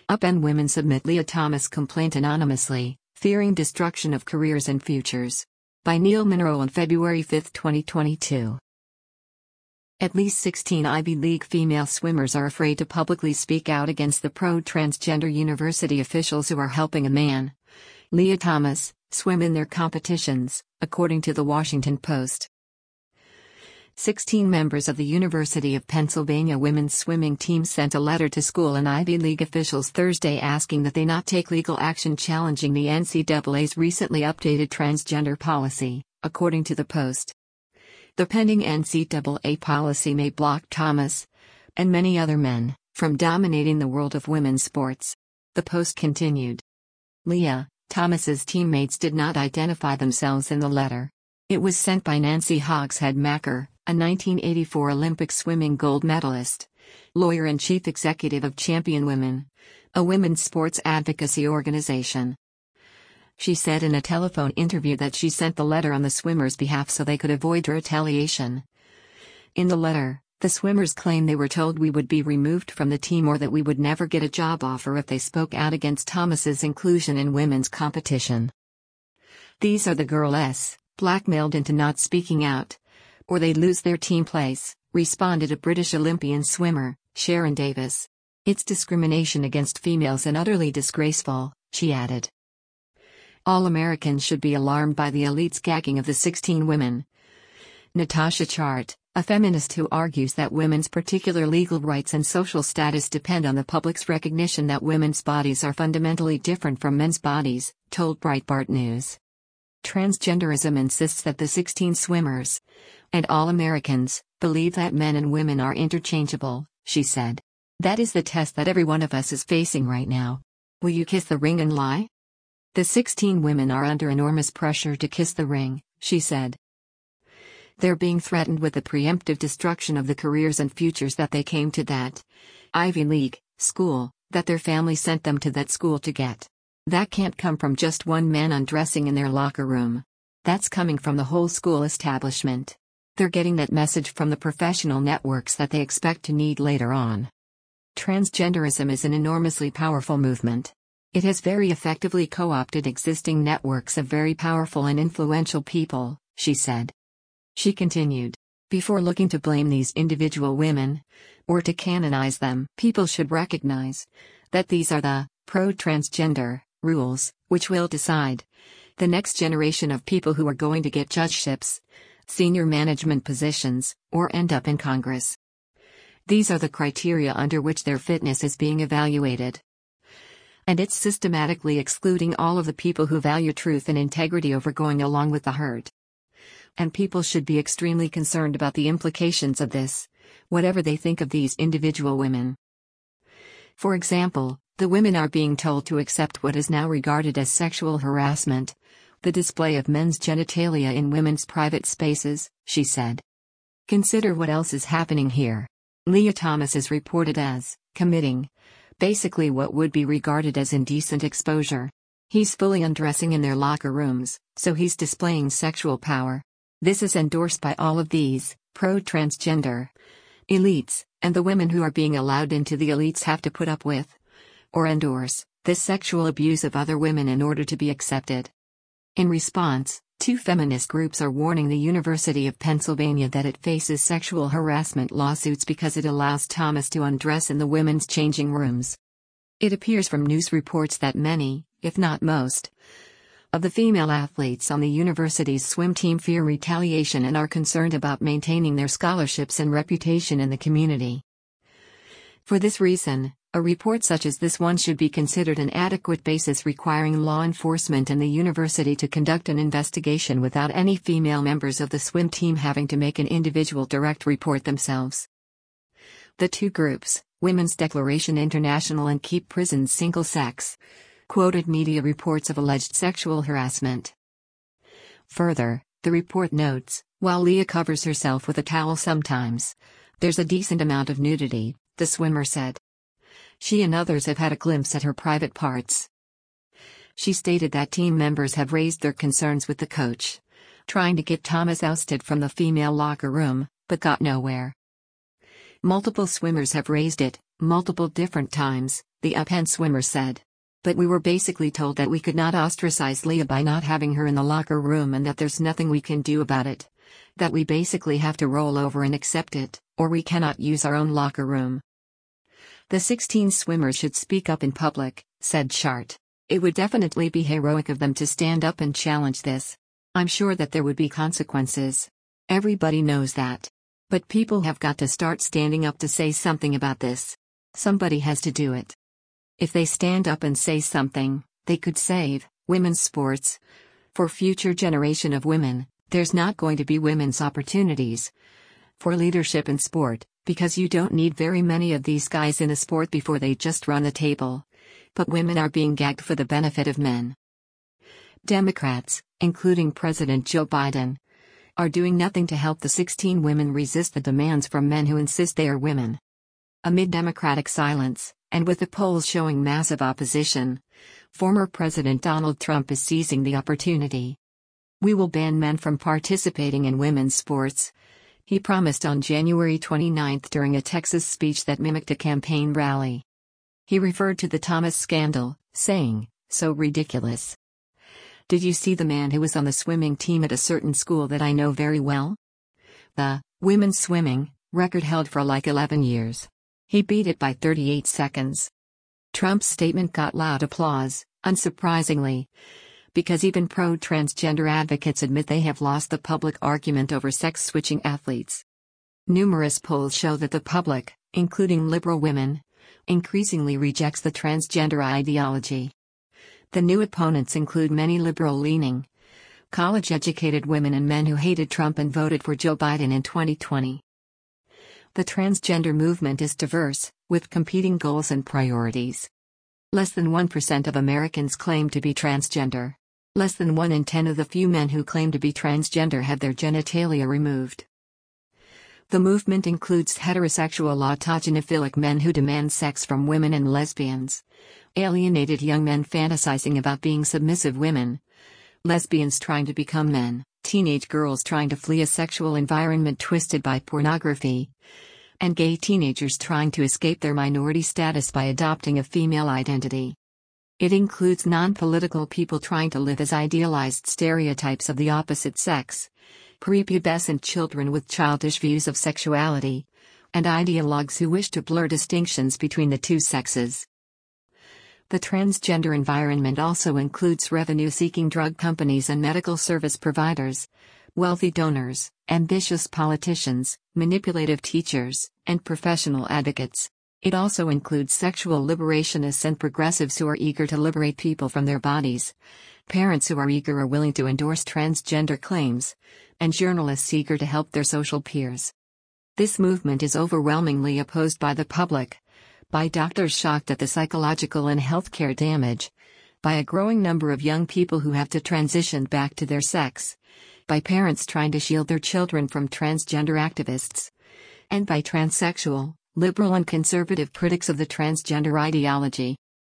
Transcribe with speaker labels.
Speaker 1: UPenn women submit Lia Thomas complaint anonymously, fearing destruction of careers and futures. By Neil Monroe on February 5, 2022. At least 16 Ivy League female swimmers are afraid to publicly speak out against the pro-transgender university officials who are helping a man, Lia Thomas, swim in their competitions, according to the Washington Post. 16 members of the University of Pennsylvania women's swimming team sent a letter to school and Ivy League officials Thursday asking that they not take legal action challenging the NCAA's recently updated transgender policy, according to the Post. The pending NCAA policy may block Thomas, and many other men, from dominating the world of women's sports. The Post continued. Lia Thomas's teammates did not identify themselves in the letter. It was sent by Nancy Hogshead-Macker, a 1984 Olympic swimming gold medalist, lawyer and chief executive of Champion Women, a women's sports advocacy organization. She said in a telephone interview that she sent the letter on the swimmers' behalf so they could avoid retaliation. In the letter, the swimmers claim they were told we would be removed from the team or that we would never get a job offer if they spoke out against Thomas's inclusion in women's competition. These are the girls, blackmailed into not speaking out, or they'd lose their team place, responded a British Olympian swimmer, Sharon Davis. It's discrimination against females and utterly disgraceful, she added. All Americans should be alarmed by the elite's gagging of the 16 women. Natasha Chart, a feminist who argues that women's particular legal rights and social status depend on the public's recognition that women's bodies are fundamentally different from men's bodies, told Breitbart News. Transgenderism insists that the 16 swimmers, and all Americans, believe that men and women are interchangeable, she said. That is the test that every one of us is facing right now. Will you kiss the ring and lie? The 16 women are under enormous pressure to kiss the ring, she said. They're being threatened with the preemptive destruction of the careers and futures that they came to that Ivy League school, that their family sent them to that school to get. That can't come from just one man undressing in their locker room. That's coming from the whole school establishment. They're getting that message from the professional networks that they expect to need later on. Transgenderism is an enormously powerful movement. It has very effectively co-opted existing networks of very powerful and influential people, she said. She continued, before looking to blame these individual women, or to canonize them, people should recognize that these are the pro-transgender rules, which will decide the next generation of people who are going to get judgeships, senior management positions, or end up in Congress. These are the criteria under which their fitness is being evaluated. And it's systematically excluding all of the people who value truth and integrity over going along with the herd. And people should be extremely concerned about the implications of this, whatever they think of these individual women. For example, the women are being told to accept what is now regarded as sexual harassment, the display of men's genitalia in women's private spaces, she said. Consider what else is happening here. Lia Thomas is reported as committing, basically what would be regarded as indecent exposure. He's fully undressing in their locker rooms, so he's displaying sexual power. This is endorsed by all of these pro-transgender elites, and the women who are being allowed into the elites have to put up with, or endorse, this sexual abuse of other women in order to be accepted. In response, two feminist groups are warning the University of Pennsylvania that it faces sexual harassment lawsuits because it allows Thomas to undress in the women's changing rooms. It appears from news reports that many, if not most, of the female athletes on the university's swim team fear retaliation and are concerned about maintaining their scholarships and reputation in the community. For this reason, a report such as this one should be considered an adequate basis requiring law enforcement and the university to conduct an investigation without any female members of the swim team having to make an individual direct report themselves. The two groups, Women's Declaration International and Keep Prisons Single Sex, quoted media reports of alleged sexual harassment. Further, the report notes, while Lia covers herself with a towel sometimes, there's a decent amount of nudity, the swimmer said. She and others have had a glimpse at her private parts. She stated that team members have raised their concerns with the coach, trying to get Thomas ousted from the female locker room, but got nowhere. Multiple swimmers have raised it, multiple different times, the Penn swimmer said. But we were basically told that we could not ostracize Leah by not having her in the locker room and that there's nothing we can do about it. That we basically have to roll over and accept it, or we cannot use our own locker room. The 16 swimmers should speak up in public, said Chart. It would definitely be heroic of them to stand up and challenge this. I'm sure that there would be consequences. Everybody knows that. But people have got to start standing up to say something about this. Somebody has to do it. If they stand up and say something, they could save women's sports. For future generation of women, there's not going to be women's opportunities for leadership in sport, because you don't need very many of these guys in a sport before they just run the table. But women are being gagged for the benefit of men. Democrats, including President Joe Biden, are doing nothing to help the 16 women resist the demands from men who insist they are women. Amid Democratic silence, and with the polls showing massive opposition, former President Donald Trump is seizing the opportunity. We will ban men from participating in women's sports, he promised on January 29 during a Texas speech that mimicked a campaign rally. He referred to the Thomas scandal, saying, "So ridiculous. Did you see the man who was on the swimming team at a certain school that I know very well? The women's swimming record held for like 11 years. He beat it by 38 seconds. Trump's statement got loud applause, unsurprisingly, because even pro-transgender advocates admit they have lost the public argument over sex-switching athletes. Numerous polls show that the public, including liberal women, increasingly rejects the transgender ideology. The new opponents include many liberal-leaning, college-educated women and men who hated Trump and voted for Joe Biden in 2020. The transgender movement is diverse, with competing goals and priorities. Less than 1% of Americans claim to be transgender. Less than 1 in 10 of the few men who claim to be transgender have their genitalia removed. The movement includes heterosexual autogynephilic men who demand sex from women and lesbians, alienated young men fantasizing about being submissive women, lesbians trying to become men, teenage girls trying to flee a sexual environment twisted by pornography, and gay teenagers trying to escape their minority status by adopting a female identity. It includes non-political people trying to live as idealized stereotypes of the opposite sex, prepubescent children with childish views of sexuality, and ideologues who wish to blur distinctions between the two sexes. The transgender environment also includes revenue-seeking drug companies and medical service providers, wealthy donors, ambitious politicians, manipulative teachers, and professional advocates. It also includes sexual liberationists and progressives who are eager to liberate people from their bodies, parents who are eager or willing to endorse transgender claims, and journalists eager to help their social peers. This movement is overwhelmingly opposed by the public, by doctors shocked at the psychological and healthcare damage, by a growing number of young people who have to transition back to their sex, by parents trying to shield their children from transgender activists, and by transsexual, liberal and conservative critics of the transgender ideology.